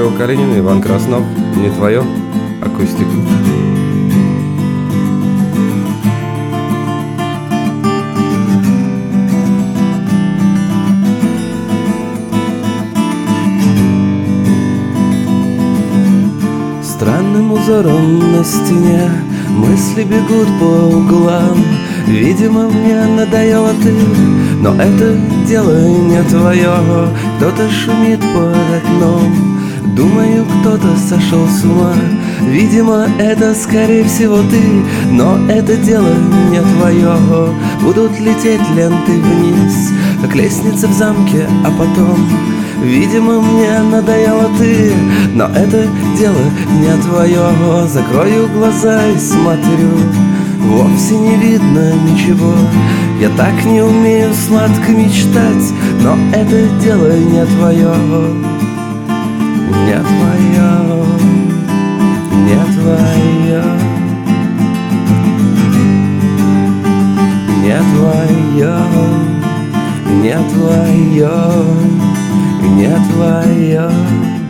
Павел Калинин, Иван Краснов. Не твое. Акустик. Странным узором на стене мысли бегут по углам. Видимо, мне надоела ты, но это дело не твое. Кто-то шумит под окном, думаю, кто-то сошел с ума. Видимо, это скорее всего ты, но это дело не твое. Будут лететь ленты вниз, как лестница в замке, а потом видимо, мне надоела ты, но это дело не твое. Закрою глаза и смотрю, вовсе не видно ничего. Я так не умею сладко мечтать, но это дело не твое. Не твое, не твое, не твое, не твое, не твое.